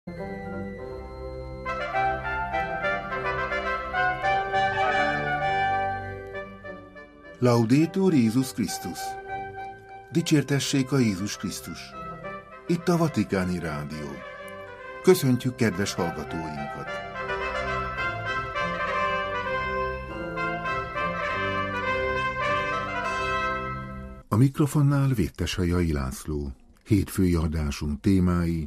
Laudetur Jézus Krisztus! Dicsértessék a Jézus Krisztus! Itt a Vatikáni Rádió. Köszöntjük kedves hallgatóinkat! A mikrofonnál Véttesajai László. Hétfői adásunk témái: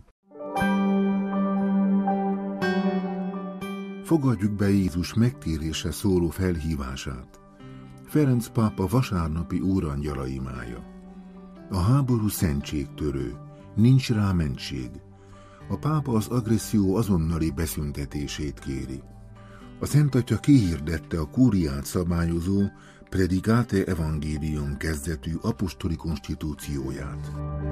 fogadjuk be Jézus megtérésre szóló felhívását. Ferenc pápa vasárnapi úrangyala imája. A háború szentségtörő, nincs rá mentség. A pápa az agresszió azonnali beszüntetését kéri. A Szent Atya kihirdette a kúriát szabályozó Predicate Evangelium kezdetű apostoli konstitúcióját.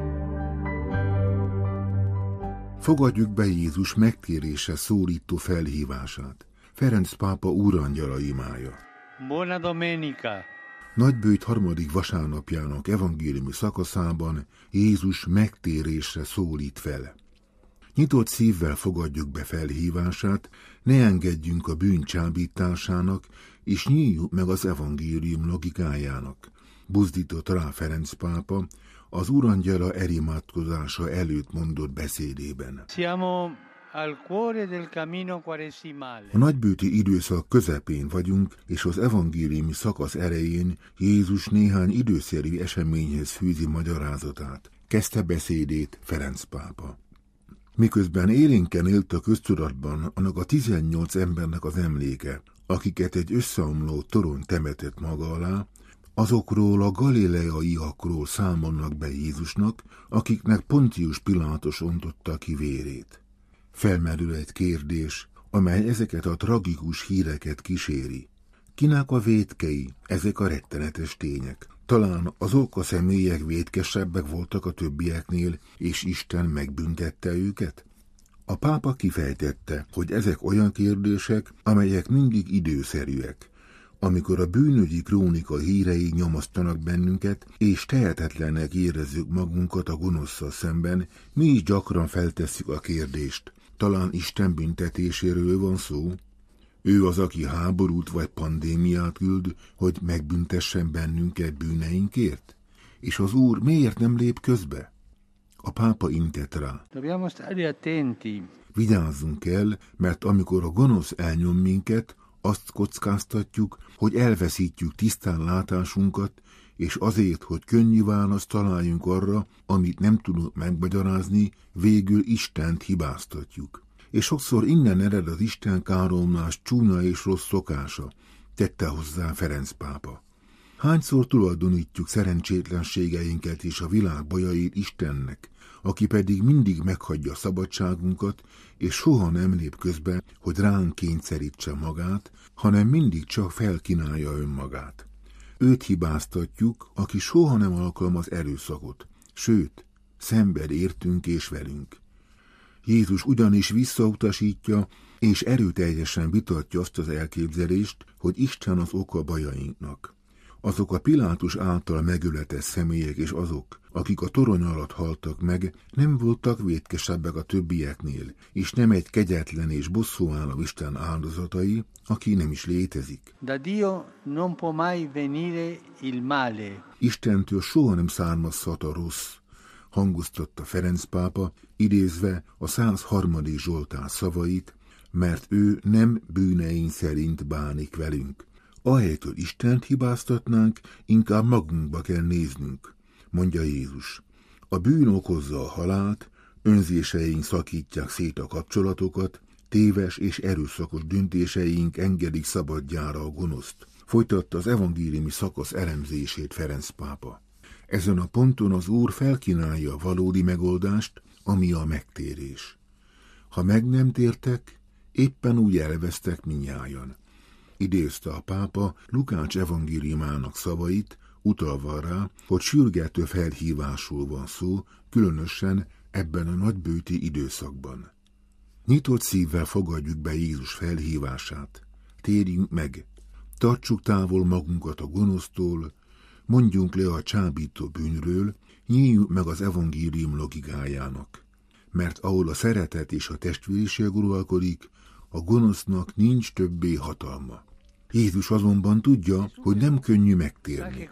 Fogadjuk be Jézus megtérésre szólító felhívását. Ferenc pápa úrangyala imája. Buona domenica! Nagybőjt harmadik vasárnapjának evangéliumi szakaszában Jézus megtérésre szólít fel. Nyitott szívvel fogadjuk be felhívását, ne engedjünk a bűn csábításának, és nyíljuk meg az evangélium logikájának. Buzdított rá Ferenc pápa az úrangyala erimádkozása előtt mondott beszédében. A nagybőti időszak közepén vagyunk, és az evangéliumi szakasz elején Jézus néhány időszerű eseményhez fűzi magyarázatát. Kezdte beszédét Ferenc pápa. Miközben élénken élt a köztudatban annak a 18 embernek az emléke, akiket egy összeomló torony temetett maga alá, azokról a galileaiakról számolnak be Jézusnak, akiknek Pontius Pilátus ontotta ki vérét. Felmerül egy kérdés, amely ezeket a tragikus híreket kíséri. Kinek a vétkei ezek a rettenetes tények? Talán azok a személyek vétkesebbek voltak a többieknél, és Isten megbüntette őket? A pápa kifejtette, hogy ezek olyan kérdések, amelyek mindig időszerűek. Amikor a bűnügyi krónika hírei nyomasztanak bennünket, és tehetetlennek érezzük magunkat a gonoszszal szemben, mi is gyakran feltesszük a kérdést. Talán Isten büntetéséről van szó? Ő az, aki háborút vagy pandémiát küld, hogy megbüntessen bennünket bűneinkért? És az Úr miért nem lép közbe? A pápa intett rá. Vigyázzunk el, mert amikor a gonosz elnyom minket, azt kockáztatjuk, hogy elveszítjük tisztán látásunkat, és azért, hogy könnyű választ találjunk arra, amit nem tudunk megmagyarázni, végül Istent hibáztatjuk. És sokszor innen ered az Isten káromlás csúnya és rossz szokása, tette hozzá Ferenc pápa. Hányszor tulajdonítjuk szerencsétlenségeinket és a világ bajait Istennek, aki pedig mindig meghagyja szabadságunkat, és soha nem lép közbe, hogy ránk kényszerítse magát, hanem mindig csak felkínálja önmagát. Őt hibáztatjuk, aki soha nem alkalmaz erőszakot, sőt, szenved értünk és velünk. Jézus ugyanis visszautasítja és erőteljesen vitatja azt az elképzelést, hogy Isten az oka bajainknak. Azok a Pilátus által megöletett személyek és azok, akik a torony alatt haltak meg, nem voltak vétkesebbek a többieknél, és nem egy kegyetlen és bosszúálló Isten áldozatai, aki nem is létezik. Da Dio non può mai venire il male. Istentől soha nem származhat a rossz, hangoztatta Ferenc pápa, idézve a 103. Zsoltár szavait, mert ő nem bűneink szerint bánik velünk. Ahelyett, hogy Istent hibáztatnánk, inkább magunkba kell néznünk, mondja Jézus. A bűn okozza a halált, önzéseink szakítják szét a kapcsolatokat, téves és erőszakos döntéseink engedik szabadjára a gonoszt. Folytatta az evangéliumi szakasz elemzését Ferenc pápa. Ezen a ponton az Úr felkínálja a valódi megoldást, ami a megtérés. Ha meg nem tértek, éppen úgy elvesztek mindnyájan. Idézte a pápa Lukács evangéliumának szavait, utalva rá, hogy sürgető felhívásról van szó, különösen ebben a nagybőti időszakban. Nyitott szívvel fogadjuk be Jézus felhívását. Térjünk meg, tartsuk távol magunkat a gonosztól, mondjunk le a csábító bűnről, nyíljuk meg az evangélium logikájának. mert ahol a szeretet és a testvériség uralkodik, a gonosznak nincs többé hatalma. Jézus azonban tudja, hogy nem könnyű megtérni,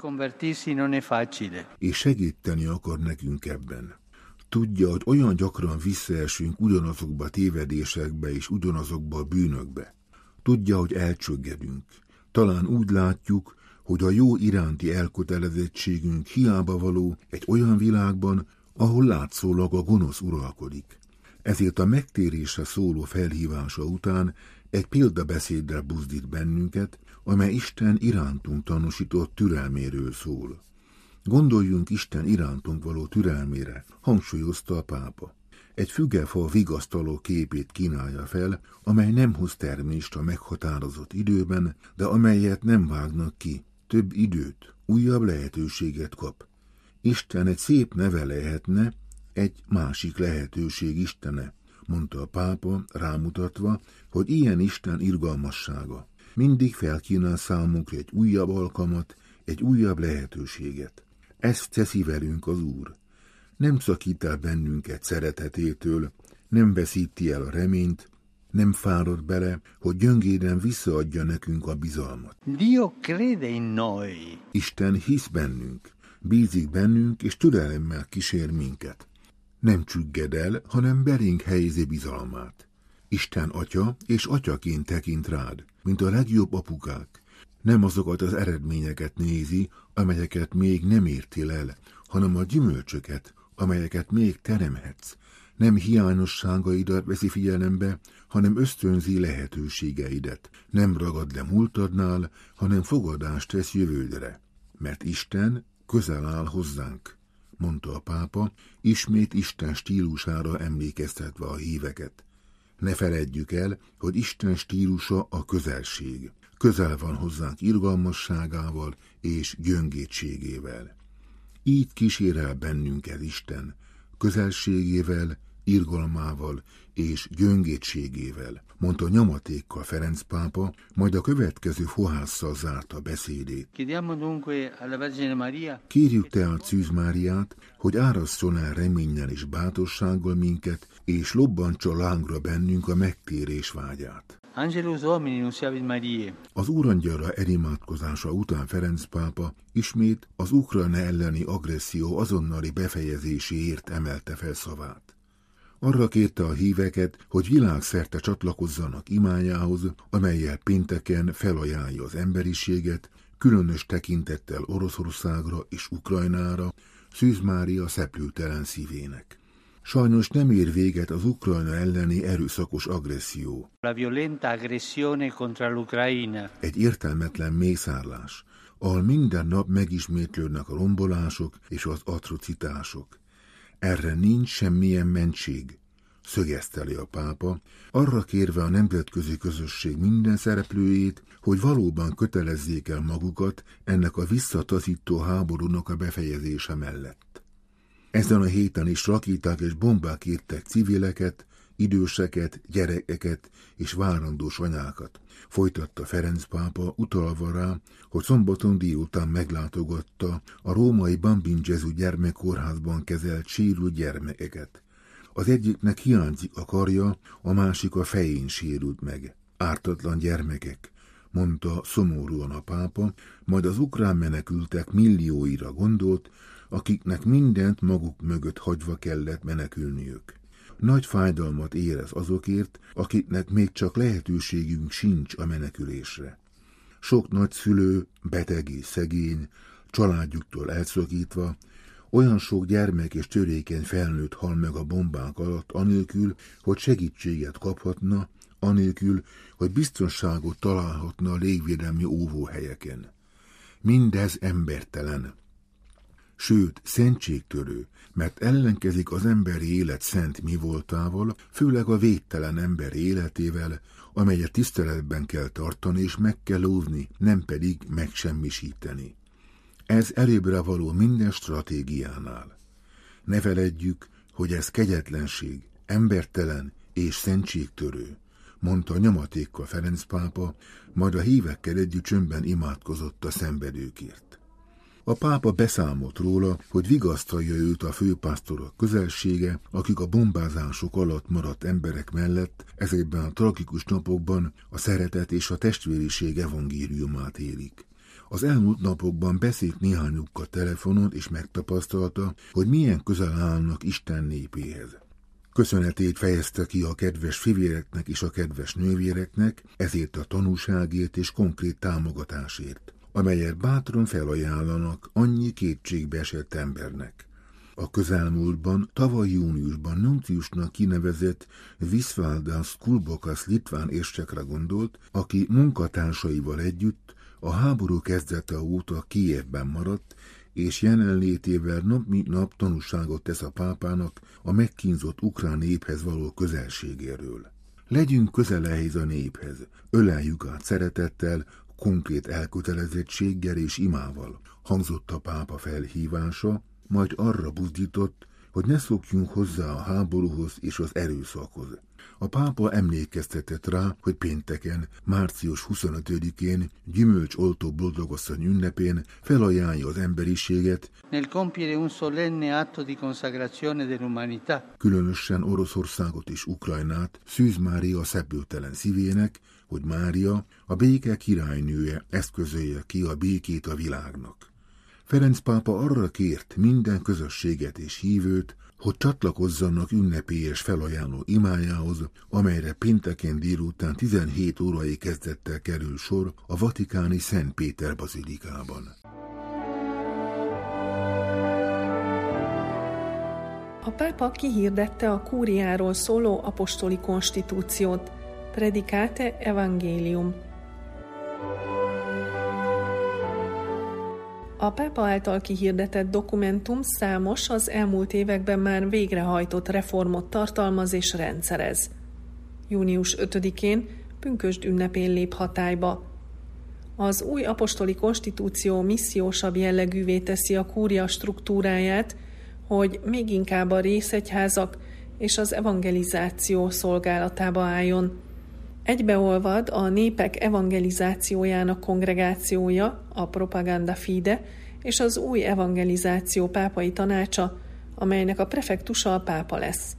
és segíteni akar nekünk ebben. Tudja, hogy olyan gyakran visszaesünk ugyanazokba a tévedésekbe és ugyanazokba a bűnökbe. Tudja, hogy elcsöggedünk. Talán úgy látjuk, hogy a jó iránti elkötelezettségünk hiába való egy olyan világban, ahol látszólag a gonosz uralkodik. Ezért a megtérésre szóló felhívása után egy példabeszéddel buzdít bennünket, amely Isten irántunk tanúsított türelméről szól. Gondoljunk Isten irántunk való türelmére, hangsúlyozta a pápa. Egy fügefa vigasztaló képét kínálja fel, amely nem hoz termést a meghatározott időben, de amelyet nem vágnak ki. Több időt, újabb lehetőséget kap. Isten egy szép neve lehetne, egy másik lehetőség istene, mondta a pápa, rámutatva, hogy ilyen Isten irgalmassága mindig felkínál számunkra egy újabb alkalmat, egy újabb lehetőséget. Ezt teszi velünk az Úr. Nem szakít el bennünket szeretetétől, nem veszíti el a reményt, nem fárad bele, hogy gyöngéden visszaadja nekünk a bizalmat. Dio crede in noi. Isten hisz bennünk, bízik bennünk, és türelemmel kísér minket. Nem csügged el, hanem belénk helyezi bizalmát. Isten atya és atyaként tekint rád, mint a legjobb apukák. Nem azokat az eredményeket nézi, amelyeket még nem értél el, hanem a gyümölcsöket, amelyeket még teremhetsz. Nem hiányosságaidat veszi figyelembe, hanem ösztönzi lehetőségeidet. Nem ragad le múltadnál, hanem fogadást tesz jövődre. Mert Isten közel áll hozzánk, mondta a pápa, ismét Isten stílusára emlékeztetve a híveket. Ne feledjük el, hogy Isten stílusa a közelség. Közel van hozzánk irgalmasságával és gyöngétségével. Így kísér el bennünket Isten, közelségével, irgalmával és gyöngétségével, mondta nyomatékkal Ferenc pápa, majd a következő fohásszal zárta beszédét. Kérjük tehát Szűz Máriát, hogy árasszon el reménnyel és bátorsággal minket, és lobbantsa lángra bennünk a megtérés vágyát. Angelus Domini nunciavit Mariae. Az úrangyalra elimádkozása után Ferenc pápa ismét az Ukrajna elleni agresszió azonnali befejezéséért emelte fel szavát. Arra kérte a híveket, hogy világszerte csatlakozzanak imányához, amellyel pénteken felajánlja az emberiséget, különös tekintettel Oroszországra és Ukrajnára, Szűz Mária szeplőtelen szívének. Sajnos nem ér véget az Ukrajna elleni erőszakos agresszió. La violenta aggressione contra l'Ucraina. Egy értelmetlen mészárlás, ahol minden nap megismétlődnek a rombolások és az atrocitások. Erre nincs semmilyen mentség, szögezteli a pápa, arra kérve a nemzetközi közösség minden szereplőjét, hogy valóban kötelezzék el magukat ennek a visszataszító háborúnak a befejezése mellett. Ezen a héten is rakéták és bombák értek civileket, időseket, gyerekeket és várandós anyákat, folytatta Ferenc pápa, utalva rá, hogy szombaton délután meglátogatta a római Bambin Gesù gyermekkórházban kezelt sérült gyermekeket. Az egyiknek hiányzik a karja, a másik a fején sérült meg. Ártatlan gyermekek, mondta szomorúan a pápa, majd az ukrán menekültek millióira gondolt, akiknek mindent maguk mögött hagyva kellett menekülniük. Nagy fájdalmat érez azokért, akiknek még csak lehetőségünk sincs a menekülésre. Sok nagyszülő, beteg és szegény, családjuktól elszakítva, olyan sok gyermek és törékeny felnőtt hal meg a bombák alatt, anélkül, hogy segítséget kaphatna, anélkül, hogy biztonságot találhatna a légvédelmi óvóhelyeken. Mindez embertelen. Sőt, szentségtörő, mert ellenkezik az emberi élet szent mivoltával, főleg a védtelen ember életével, amelyet tiszteletben kell tartani és meg kell óvni, nem pedig megsemmisíteni. Ez előbbre való minden stratégiánál. Ne feledjük, hogy ez kegyetlenség, embertelen és szentségtörő, mondta nyomatékkal Ferenc pápa, majd a hívekkel együtt csöndben imádkozott a szenvedőkért. A pápa beszámolt róla, hogy vigasztalja őt a főpásztorok közelsége, akik a bombázások alatt maradt emberek mellett ezekben a tragikus napokban a szeretet és a testvériség evangéliumát élik. Az elmúlt napokban beszélt néhányukkal telefonon, és megtapasztalta, hogy milyen közel állnak Isten népéhez. Köszönetét fejezte ki a kedves fivéreknek és a kedves nővéreknek, ezért a tanúságért és konkrét támogatásért, amelyet bátran felajánlanak annyi kétségbe esett embernek. A közelmúltban, tavaly júniusban nunciusnak kinevezett Visvaldas Kulbokas litván érsekre gondolt, aki munkatársaival együtt a háború kezdete óta Kijevben maradt, és jelenlétével nap mint nap tanúságot tesz a pápának a megkínzott ukrán néphez való közelségéről. Legyünk közel ehhez a néphez, öleljük át szeretettel, konkrét elkötelezettséggel és imával, hangzott a pápa felhívása, majd arra buzdított, hogy ne szokjunk hozzá a háborúhoz és az erőszakhoz. A pápa emlékeztetett rá, hogy pénteken, március 25-én, gyümölcsoltó boldogasszony ünnepén felajánlja az emberiséget, nel compiere un solenne atto di consacrazione dell'umanità. Különösen Oroszországot és Ukrajnát Szűz Mária szebbőtelen szívének, hogy Mária, a béke királynője eszközölje ki a békét a világnak. Ferenc pápa arra kért minden közösséget és hívőt, hogy csatlakozzanak ünnepélyes felajánló imájához, amelyre pénteken délután 17 órai kezdettel kerül sor a vatikáni Szent Péter bazilikában. A pápa kihirdette a kúriáról szóló apostoli konstitúciót, Predicate Evangelium. A pápa által kihirdetett dokumentum számos, az elmúlt években már végrehajtott reformot tartalmaz és rendszerez. Június 5-én, pünkösd ünnepén lép hatályba. Az új apostoli konstitúció missziósabb jellegűvé teszi a kúria struktúráját, hogy még inkább a részegyházak és az evangelizáció szolgálatába álljon. Egybeolvad a népek evangelizációjának kongregációja, a Propaganda Fide, és az új evangelizáció pápai tanácsa, amelynek a prefektusa a pápa lesz.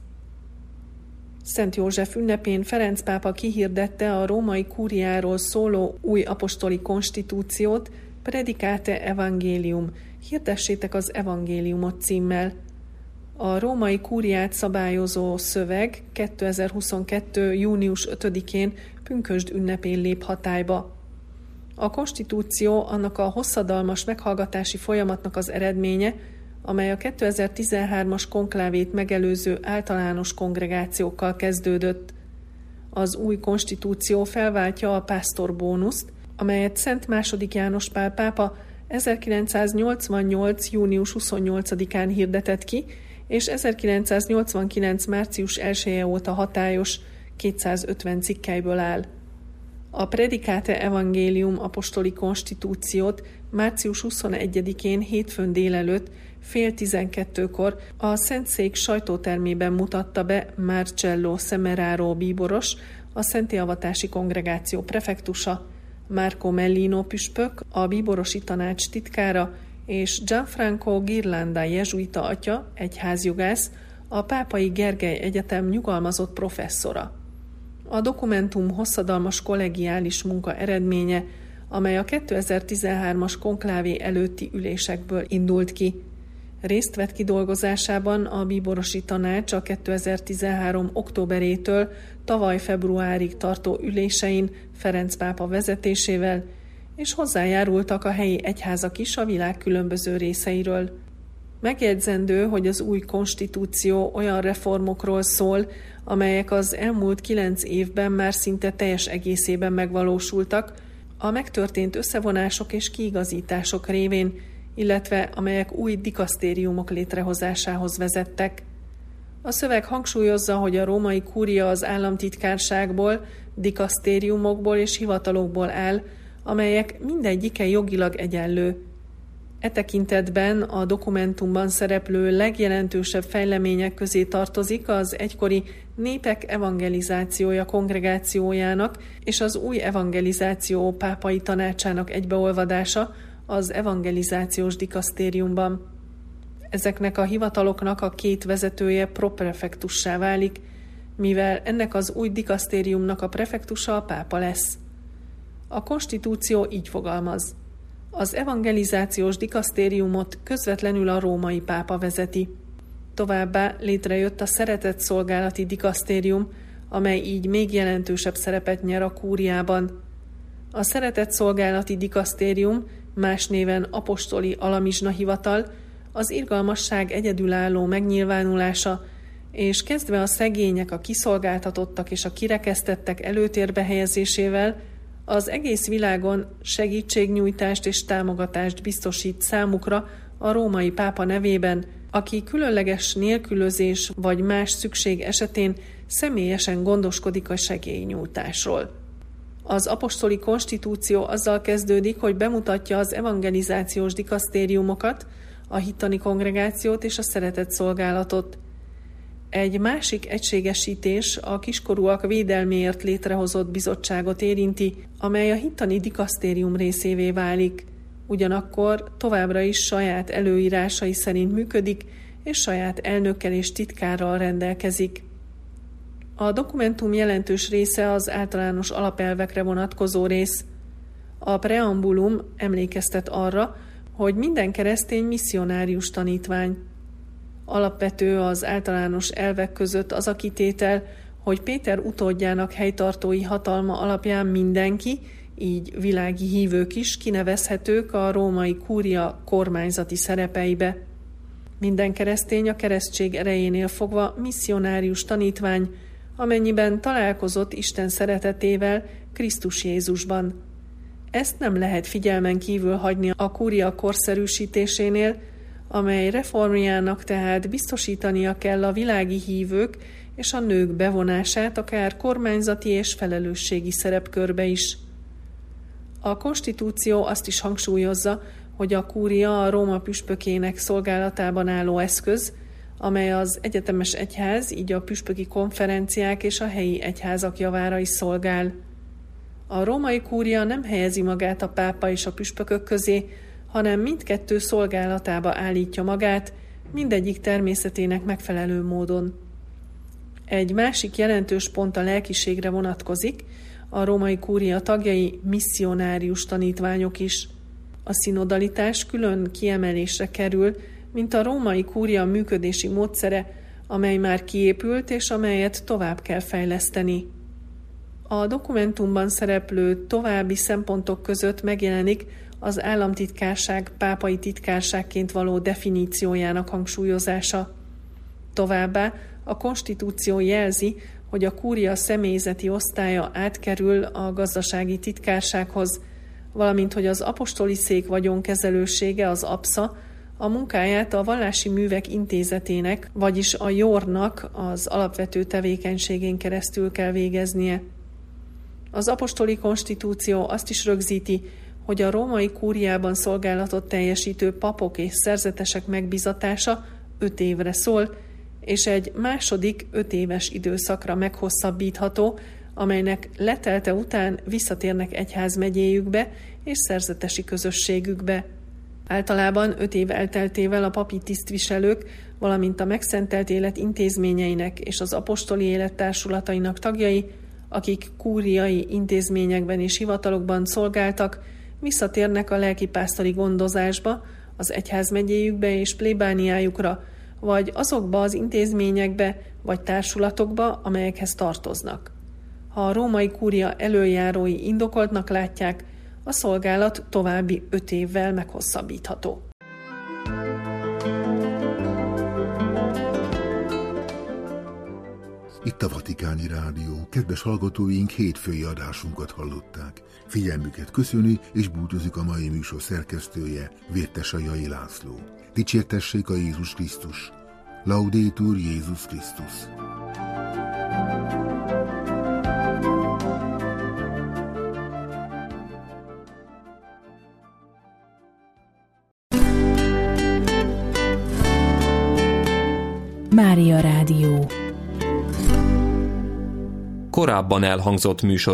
Szent József ünnepén Ferenc pápa kihirdette a római kúriáról szóló új apostoli konstitúciót, Predicate Evangelium, hirdessétek az evangéliumot címmel. A római kúriát szabályozó szöveg 2022. június 5-én pünkösd ünnepén lép hatályba. A konstitúció annak a hosszadalmas meghallgatási folyamatnak az eredménye, amely a 2013-as konklávét megelőző általános kongregációkkal kezdődött. Az új konstitúció felváltja a pásztorbónuszt, amelyet Szent II. János Pál pápa 1988. június 28-án hirdetett ki, és 1989. március 1-e óta hatályos 250 cikkelyből áll. A Predicate Evangelium apostoli konstitúciót március 21-én hétfőn délelőtt fél 12-kor a Szentszék sajtótermében mutatta be Marcello Semeraro bíboros, a Szentélavatási Kongregáció prefektusa, Marco Mellino püspök, a bíborosi tanács titkára, és Gianfranco Ghirlanda jezsuita atya, egyházjogász, a Pápai Gergely Egyetem nyugalmazott professzora. A dokumentum hosszadalmas kollegiális munka eredménye, amely a 2013-as konklávé előtti ülésekből indult ki. Részt vett kidolgozásában a bíborosi tanács a 2013. októberétől tavaly februárig tartó ülésein Ferenc pápa vezetésével, és hozzájárultak a helyi egyházak is a világ különböző részeiről. Megjegyzendő, hogy az új konstitúció olyan reformokról szól, amelyek az elmúlt 9 évben már szinte teljes egészében megvalósultak, a megtörtént összevonások és kiigazítások révén, illetve amelyek új dikasztériumok létrehozásához vezettek. A szöveg hangsúlyozza, hogy a római kúria az államtitkárságból, dikasztériumokból és hivatalokból áll, amelyek mindegyike jogilag egyenlő. E tekintetben a dokumentumban szereplő legjelentősebb fejlemények közé tartozik az egykori Népek Evangelizációja kongregációjának és az új evangelizáció pápai tanácsának egybeolvadása, az evangelizációs dikasztériumban. Ezeknek a hivataloknak a két vezetője proprefektussá válik, mivel ennek az új dikasztériumnak a prefektusa a pápa lesz. A konstitúció így fogalmaz. Az evangelizációs dikasztériumot közvetlenül a római pápa vezeti. Továbbá létrejött a szeretetszolgálati dikasztérium, amely így még jelentősebb szerepet nyer a kúriában. A szeretetszolgálati dikasztérium, más néven apostoli alamizsna hivatal, az irgalmasság egyedülálló megnyilvánulása, és kezdve a szegények, a kiszolgáltatottak és a kirekesztettek előtérbe helyezésével az egész világon segítségnyújtást és támogatást biztosít számukra a római pápa nevében, aki különleges nélkülözés vagy más szükség esetén személyesen gondoskodik a segélynyújtásról. Az apostoli konstitúció azzal kezdődik, hogy bemutatja az evangelizációs dikasztériumokat, a hittani kongregációt és a szeretetszolgálatot. Egy másik egységesítés a kiskorúak védelméért létrehozott bizottságot érinti, amely a hittani dikasztérium részévé válik. Ugyanakkor továbbra is saját előírásai szerint működik, és saját elnökkel és titkárral rendelkezik. A dokumentum jelentős része az általános alapelvekre vonatkozó rész. A preambulum emlékeztet arra, hogy minden keresztény misszionárius tanítvány. Alapvető az általános elvek között az a kitétel, hogy Péter utódjának helytartói hatalma alapján mindenki, így világi hívők is kinevezhetők a római kúria kormányzati szerepeibe. Minden keresztény a keresztség erejénél fogva misszionárius tanítvány, amennyiben találkozott Isten szeretetével Krisztus Jézusban. Ezt nem lehet figyelmen kívül hagyni a kúria korszerűsítésénél, amely reformjának tehát biztosítania kell a világi hívők és a nők bevonását akár kormányzati és felelősségi szerepkörbe is. A konstitúció azt is hangsúlyozza, hogy a kúria a Róma püspökének szolgálatában álló eszköz, amely az egyetemes egyház, így a püspöki konferenciák és a helyi egyházak javára is szolgál. A római kúria nem helyezi magát a pápa és a püspökök közé, hanem mindkettő szolgálatába állítja magát, mindegyik természetének megfelelő módon. Egy másik jelentős pont a lelkiségre vonatkozik, a római kúria tagjai misszionárius tanítványok is. A szinodalitás külön kiemelésre kerül, mint a római kúria működési módszere, amely már kiépült és amelyet tovább kell fejleszteni. A dokumentumban szereplő további szempontok között megjelenik az államtitkárság pápai titkárságként való definíciójának hangsúlyozása. Továbbá a konstitúció jelzi, hogy a kúria személyzeti osztálya átkerül a gazdasági titkársághoz, valamint hogy az apostoli szék vagyonkezelősége, az APSA, a munkáját a vallási művek intézetének, vagyis a JOR-nak az alapvető tevékenységén keresztül kell végeznie. Az apostoli konstitúció azt is rögzíti, hogy a római kúriában szolgálatot teljesítő papok és szerzetesek megbizatása 5 évre szól, és egy második 5 éves időszakra meghosszabbítható, amelynek letelte után visszatérnek egyházmegyéjükbe és szerzetesi közösségükbe. Általában 5 év elteltével a papi tisztviselők, valamint a megszentelt élet intézményeinek és az apostoli élet társulatainak tagjai, akik kúriai intézményekben és hivatalokban szolgáltak, visszatérnek a lelkipásztori gondozásba, az egyházmegyéjükbe és plébániájukra, vagy azokba az intézményekbe vagy társulatokba, amelyekhez tartoznak. Ha a római kúria elöljárói indokoltnak látják, a szolgálat további 5 évvel meghosszabbítható. Itt a Vatikáni Rádió. Kedves hallgatóink, hétfői adásunkat hallották. Figyelmüket köszöni és búcsúzik a mai műsor szerkesztője, Vértesai László. Dicsértessék a Jézus Krisztus! Laudetur Jézus Krisztus! Mária Rádió. Korábban elhangzott műsor